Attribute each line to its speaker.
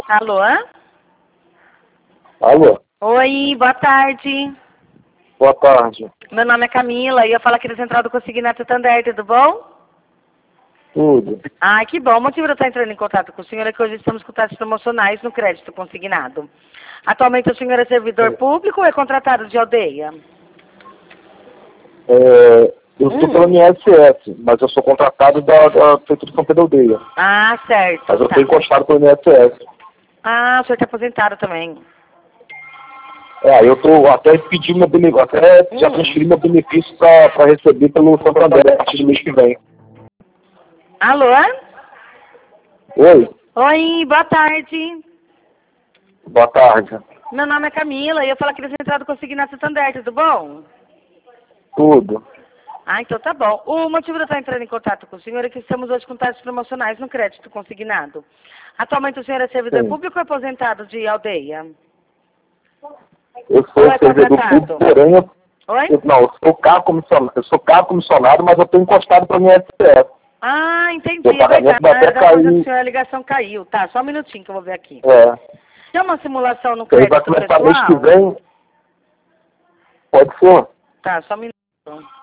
Speaker 1: Alô?
Speaker 2: Alô?
Speaker 1: Oi, boa tarde.
Speaker 2: Boa tarde.
Speaker 1: Meu nome é Camila e eu falo aqui da Central do Consignado Santander, tudo bom?
Speaker 2: Tudo.
Speaker 1: Ah, que bom. O motivo de eu estar entrando em contato com o senhor é que hoje estamos com taxas promocionais no crédito consignado. Atualmente o senhor é servidor público ou é contratado de aldeia?
Speaker 2: Eu estou pela INSS, mas eu sou contratado da Prefeitura de São Pedro Aldeia.
Speaker 1: Ah, certo.
Speaker 2: Mas eu
Speaker 1: Tá.
Speaker 2: estou encostado pelo INSS.
Speaker 1: Ah, o senhor está aposentado também.
Speaker 2: Eu estou até pedindo meu benefício, até já transferi meu benefício para receber pelo Santander a partir do mês que vem.
Speaker 1: Alô?
Speaker 2: Oi,
Speaker 1: Oi, boa tarde.
Speaker 2: boa tarde.
Speaker 1: Meu nome é Camila e eu falo aqui da Central do Consignado Santander, tudo bom?
Speaker 2: Tudo.
Speaker 1: Ah, então tá bom. O motivo de eu estar entrando em contato com o senhor é que estamos hoje com taxas promocionais no crédito consignado. Atualmente o senhor é servidor
Speaker 2: Sim.
Speaker 1: público ou aposentado de aldeia?
Speaker 2: Eu
Speaker 1: Ou
Speaker 2: sou
Speaker 1: é
Speaker 2: servidor
Speaker 1: contratado?
Speaker 2: público, porém
Speaker 1: Oi?
Speaker 2: eu sou carro comissionado, mas eu estou encostado pelo INSS.
Speaker 1: Ah, entendi,
Speaker 2: Meu
Speaker 1: é
Speaker 2: pagamento vai até
Speaker 1: verdade. Da coisa do
Speaker 2: cair.
Speaker 1: senhor a ligação caiu. Tá, só um minutinho que eu vou ver aqui.
Speaker 2: É.
Speaker 1: Tem uma simulação no
Speaker 2: Ele vai
Speaker 1: crédito
Speaker 2: começar mês que
Speaker 1: pessoal?
Speaker 2: vem. Pode ser.
Speaker 1: Tá, só um minuto.